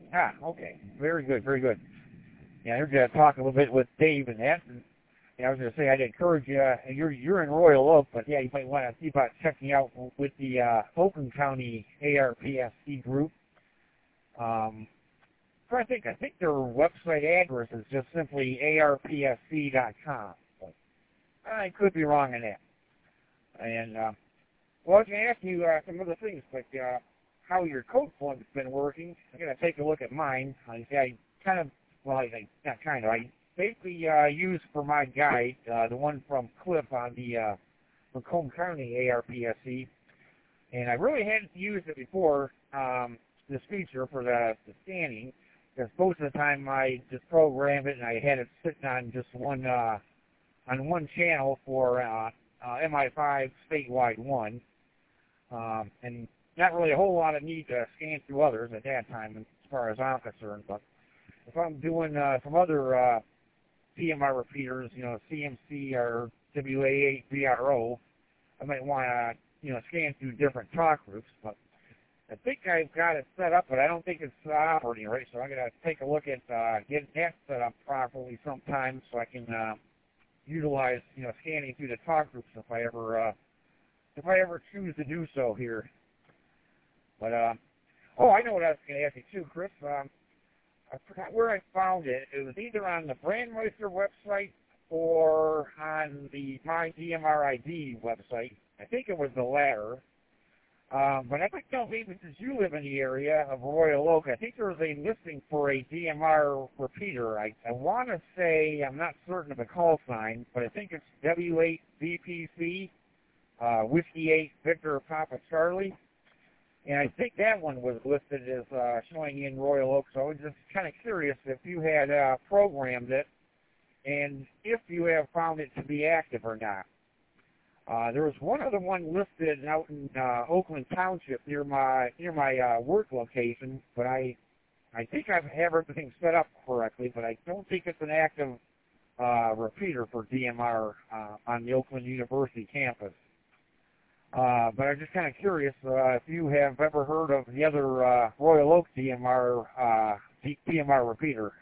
Ah, okay. Very good, very good. Yeah, I heard you talk a little bit with Dave and that. And, yeah, I was going to say I'd encourage you. You're in Royal Oak, but yeah, you might want to see about checking out with the Oakland County ARPSC group. I think their website address is just simply arpsc.com. But I could be wrong on that. And well, I was going to ask you some other things, like how your code plug's been working. I'm going to take a look at mine. I kind of, well, not kind of, I basically use for my guide the one from Cliff on the Macomb County ARPSC, and I really hadn't used it before, this feature for the scanning, because most of the time I just programmed it and I had it sitting on just one channel for MI5 statewide 1, and not really a whole lot of need to scan through others at that time as far as I'm concerned. But if I'm doing some other PMR repeaters, CMC or WA8 VRO, I might want to, scan through different talk groups. But I think I've got it set up, but I don't think it's operating right. So I'm going to take a look at getting that set up properly sometime so I can utilize, scanning through the talk groups if I ever choose to do so here. But I know what I was going to ask you too, Chris. I forgot where I found it. It was either on the Brandmeister website or on the MyDMRID website. I think it was the latter. But I think, maybe since you live in the area of Royal Oak, I think there was a listing for a DMR repeater. I want to say, I'm not certain of the call sign, but I think it's W8VPC, Whiskey 8 Victor Papa Charlie. And I think that one was listed as showing in Royal Oak, so I was just kind of curious if you had programmed it and if you have found it to be active or not. There was one other one listed out in Oakland Township near my work location, but I think I have everything set up correctly, but I don't think it's an active repeater for DMR on the Oakland University campus. But I'm just kind of curious if you have ever heard of the other Royal Oak DMR repeater.